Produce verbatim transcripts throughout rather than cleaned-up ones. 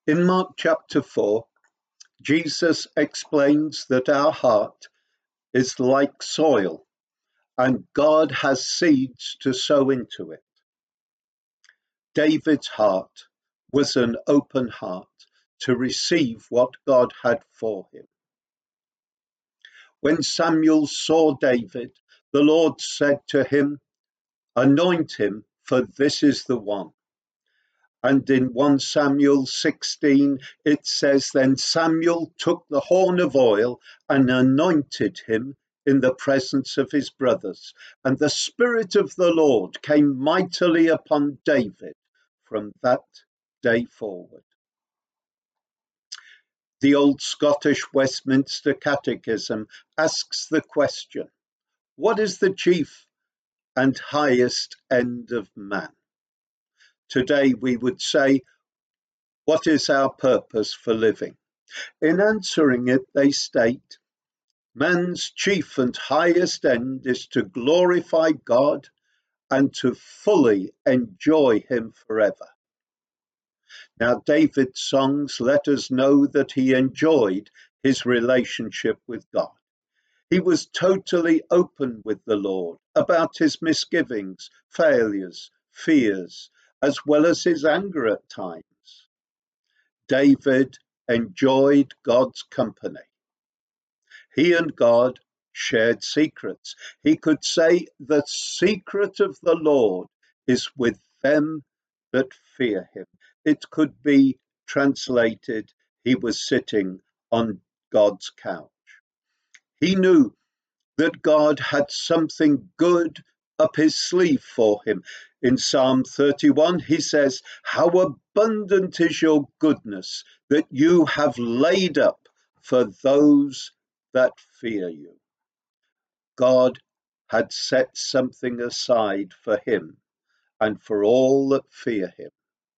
In Mark chapter four, Jesus explains that our heart is like soil and God has seeds to sow into it. David's heart was an open heart to receive what God had for him. When Samuel saw David, the Lord said to him, "Anoint him, for this is the one." And in First Samuel sixteen, it says, "Then Samuel took the horn of oil and anointed him in the presence of his brothers. And the Spirit of the Lord came mightily upon David from that day forward." The Old Scottish Westminster Catechism asks the question, what is the chief and highest end of man? Today we would say, what is our purpose for living? In answering it, they state, man's chief and highest end is to glorify God and to fully enjoy him forever. Now, David's songs let us know that he enjoyed his relationship with God. He was totally open with the Lord about his misgivings, failures, fears, as well as his anger at times. David enjoyed God's company. He and God shared secrets. He could say, "The secret of the Lord is with them that fear him." It could be translated, he was sitting on God's couch. He knew that God had something good up his sleeve for him. In Psalm thirty-one, he says, "How abundant is your goodness that you have laid up for those that fear you." God had set something aside for him and for all that fear him.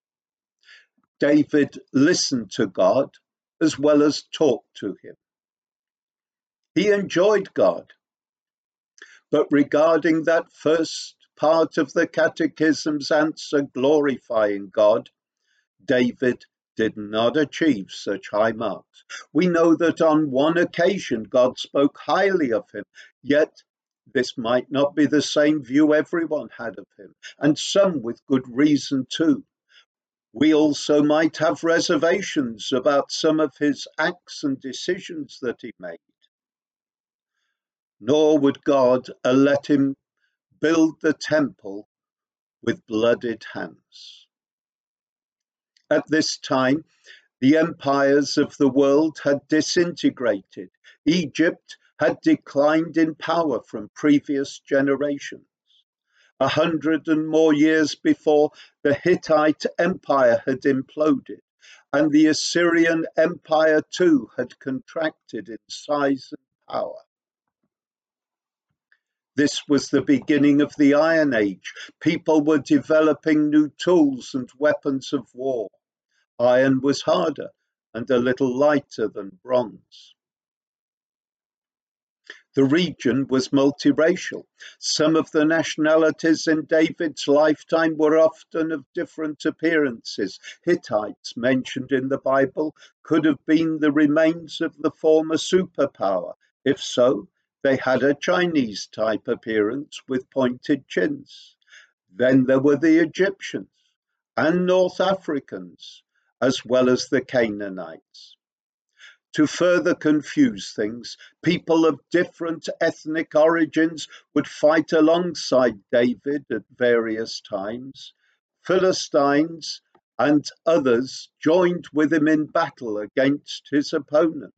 David listened to God as well as talked to him. He enjoyed God. But regarding that first part of the Catechism's answer, glorifying God, David did not achieve such high marks. We know that on one occasion God spoke highly of him, yet this might not be the same view everyone had of him, and some with good reason too. We also might have reservations about some of his acts and decisions that he made. Nor would God let him build the temple with bloodied hands. At this time, the empires of the world had disintegrated. Egypt had declined in power from previous generations. A hundred and more years before, the Hittite Empire had imploded, and the Assyrian Empire too had contracted in size and power. This was the beginning of the Iron Age. People were developing new tools and weapons of war. Iron was harder and a little lighter than bronze. The region was multiracial. Some of the nationalities in David's lifetime were often of different appearances. Hittites, mentioned in the Bible, could have been the remains of the former superpower. If so, they had a Chinese-type appearance with pointed chins. Then there were the Egyptians and North Africans, as well as the Canaanites. To further confuse things, people of different ethnic origins would fight alongside David at various times. Philistines and others joined with him in battle against his opponents.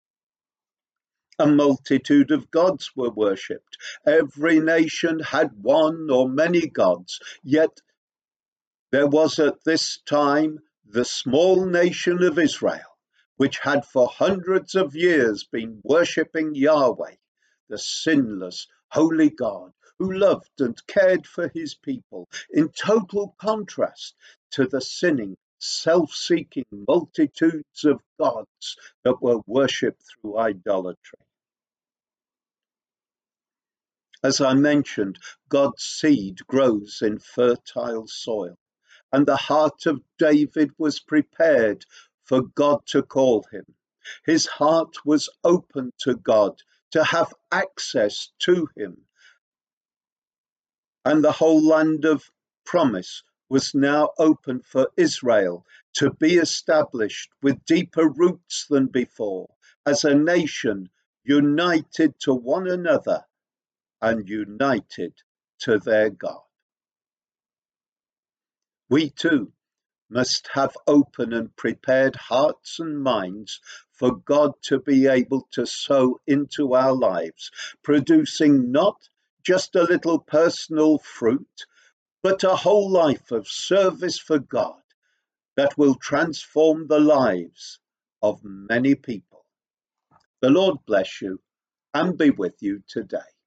A multitude of gods were worshipped. Every nation had one or many gods, yet there was at this time the small nation of Israel, which had for hundreds of years been worshipping Yahweh, the sinless, holy God, who loved and cared for his people, in total contrast to the sinning, self-seeking multitudes of gods that were worshipped through idolatry. As I mentioned, God's seed grows in fertile soil, and the heart of David was prepared for God to call him. His heart was open to God, to have access to him. And the whole land of promise was now open for Israel to be established with deeper roots than before, as a nation united to one another and united to their God. We too must have open and prepared hearts and minds for God to be able to sow into our lives, producing not just a little personal fruit, but a whole life of service for God that will transform the lives of many people. The Lord bless you and be with you today.